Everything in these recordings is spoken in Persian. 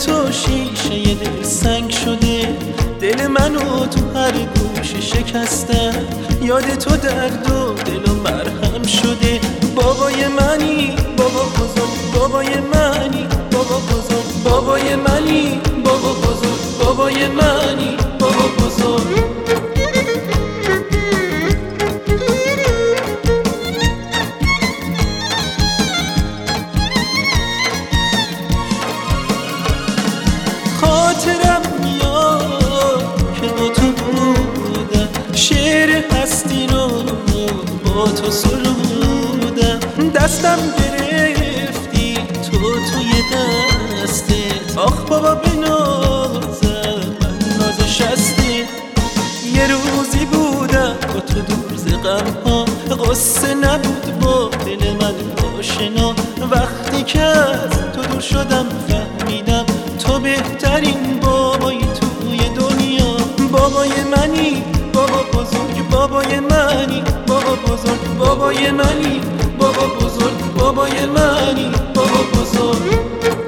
تو شیشه دل سنگ شده، دل منو تو هر گوشه شکستم. یاد تو درد و دل و مرهم شده. بابای منی بابا بزرگ، بابای منی بابا بزرگ، بابای منی بابا بزرگ، بابای منی بابا بزرگ. خاطرم میاد که با تو بودم، شعر هستی رو با تو سرودم. دستم گرفتی تو توی دستت، آخ بابا بنازم من نازش هستی. یه روزی بودم با تو دور ز غم‌ها، قصه نبود با دل من آشنا. وقتی که از تو دور شدم فهمیدم تو بهترین بابای توی دنیا. بابای منی بابا بزرگ، بابای منی بابا بزرگ، بابای منی بابا بزرگ، بابای منی بابا بزرگ.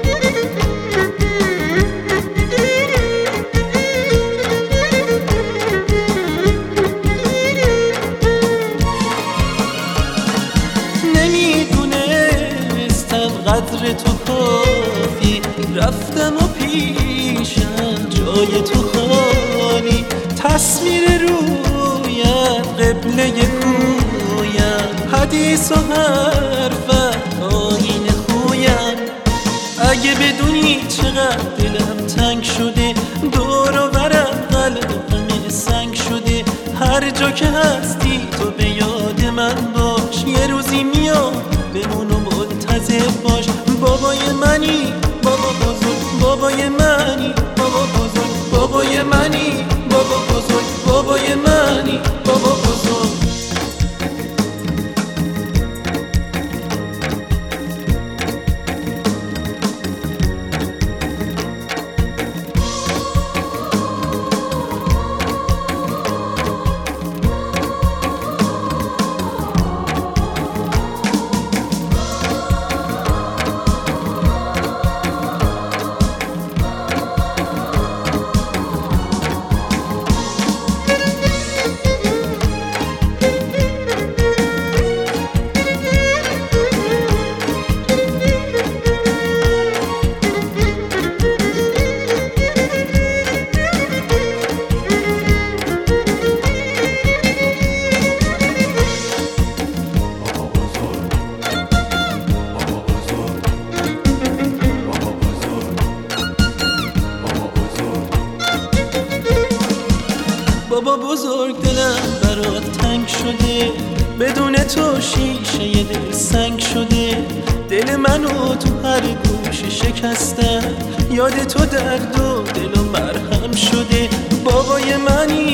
نمیدونستم قدر تو کافی، رفتم و پیشم جای تو خالی. تصویر رویت قبله کویم، حدیث و حرفت آیین خویم. اگه بدونی چقدر دلم تنگ شده، دور و برم قلبم سنگ شده. هر جا که هستی تو به یاد من باش، یه روزی میام بمون و منتظر باش. بابای منی بابا بزرگ، بابای منی بابا بزرگ، بابای منی بابا بزرگ، بابای منی بابا بزرگ. بابا بزرگ دلم برات تنگ شده، بدون تو شیشه دل سنگ شده. دل منو تو هر گوشه شکستم. یاد تو درد و دل و مرهم شده. بابای منی